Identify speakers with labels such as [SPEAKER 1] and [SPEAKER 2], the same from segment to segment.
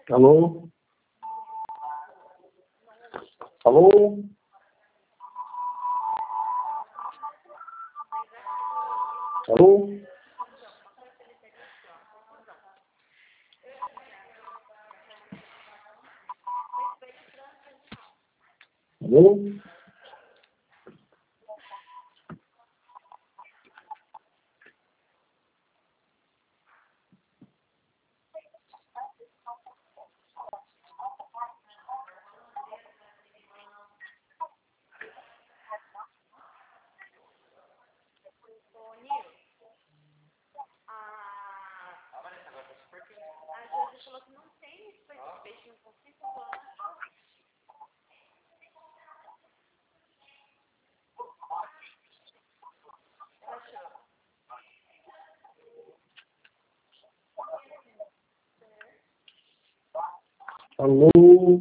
[SPEAKER 1] Alô? Alô? Alô? Alô? Alô?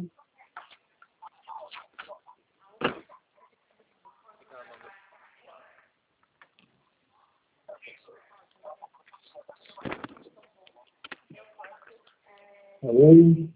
[SPEAKER 1] Alô?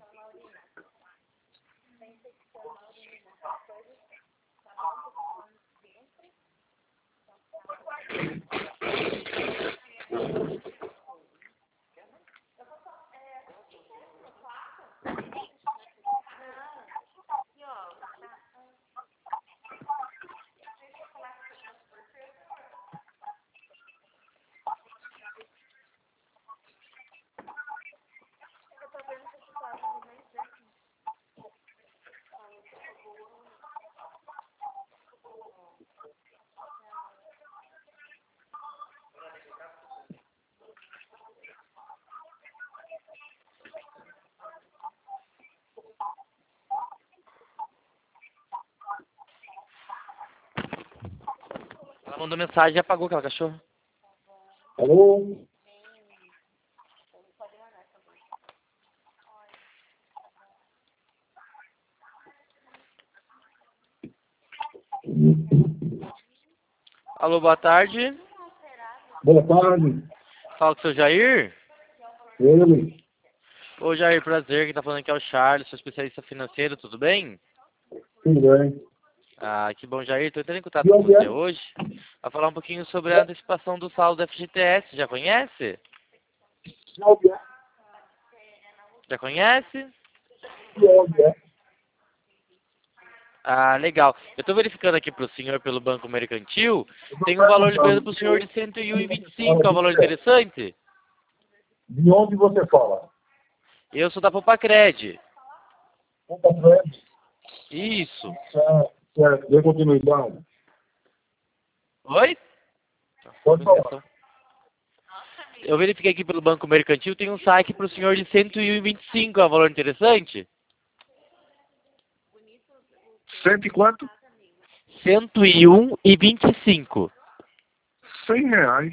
[SPEAKER 2] Ela mandou mensagem e apagou aquela cachorra.
[SPEAKER 1] Alô?
[SPEAKER 2] Alô, boa tarde.
[SPEAKER 1] Boa tarde.
[SPEAKER 2] Fala com o seu Jair.
[SPEAKER 1] Ele?
[SPEAKER 2] Ô Jair, prazer. Quem tá falando aqui é o Charles, sou especialista financeiro, tudo bem?
[SPEAKER 1] Tudo bem?
[SPEAKER 2] Ah, que bom, Jair. Tô entrando em contato
[SPEAKER 1] De
[SPEAKER 2] com
[SPEAKER 1] onde
[SPEAKER 2] você
[SPEAKER 1] é?
[SPEAKER 2] hoje para falar um pouquinho sobre a antecipação do saldo da FGTS. Já conhece?
[SPEAKER 1] De onde é?
[SPEAKER 2] Já conhece?
[SPEAKER 1] De onde é?
[SPEAKER 2] Ah, legal. Eu tô verificando aqui pro senhor pelo Banco Mercantil.
[SPEAKER 1] Eu estou
[SPEAKER 2] Tem um valor liberado
[SPEAKER 1] perguntando,
[SPEAKER 2] pro senhor de 101,25,
[SPEAKER 1] fala
[SPEAKER 2] é um
[SPEAKER 1] de
[SPEAKER 2] valor
[SPEAKER 1] onde é?
[SPEAKER 2] interessante.
[SPEAKER 1] De onde você fala?
[SPEAKER 2] Eu sou da Popacred.
[SPEAKER 1] Ponta Frente?
[SPEAKER 2] Isso.
[SPEAKER 1] Certo, dê continuidade.
[SPEAKER 2] Oi?
[SPEAKER 1] Pode falar.
[SPEAKER 2] Comunicação. Eu verifiquei aqui pelo Banco Mercantil, tem um saque para o senhor de 101,25, é um valor interessante?
[SPEAKER 1] Cento e quanto?
[SPEAKER 2] 101,25.
[SPEAKER 1] R$ 100.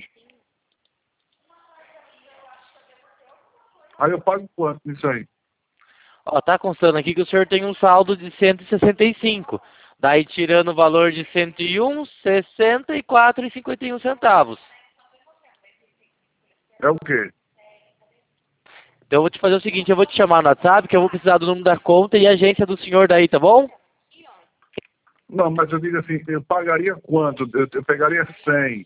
[SPEAKER 1] Aí eu pago quanto nisso aí?
[SPEAKER 2] Ó, tá constando aqui que o senhor tem um saldo de 165. Daí tirando o valor de 101, 64,51 centavos.
[SPEAKER 1] É o quê?
[SPEAKER 2] Então eu vou te fazer o seguinte, eu vou te chamar no WhatsApp, que eu vou precisar do número da conta e agência do senhor daí, tá bom?
[SPEAKER 1] Não, mas eu digo assim, eu pagaria quanto? Eu pegaria 100.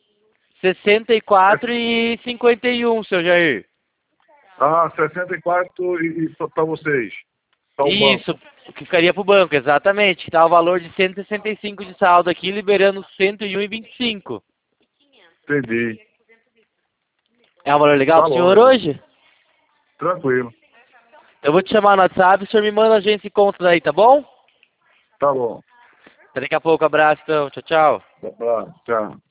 [SPEAKER 2] 64,51, seu Jair.
[SPEAKER 1] Ah, 64 e para vocês. Para o banco.
[SPEAKER 2] Isso, o que ficaria pro banco, exatamente. Tá o valor de 165 de saldo aqui, liberando 101,25.
[SPEAKER 1] Entendi.
[SPEAKER 2] É um valor legal
[SPEAKER 1] Tá
[SPEAKER 2] pro senhor
[SPEAKER 1] lógico.
[SPEAKER 2] hoje?
[SPEAKER 1] Tranquilo.
[SPEAKER 2] Eu vou te chamar no WhatsApp, o senhor me manda a agência e contas aí, tá bom?
[SPEAKER 1] Tá bom.
[SPEAKER 2] Até daqui a pouco, abraço então, tchau, tchau.
[SPEAKER 1] Tá, tchau.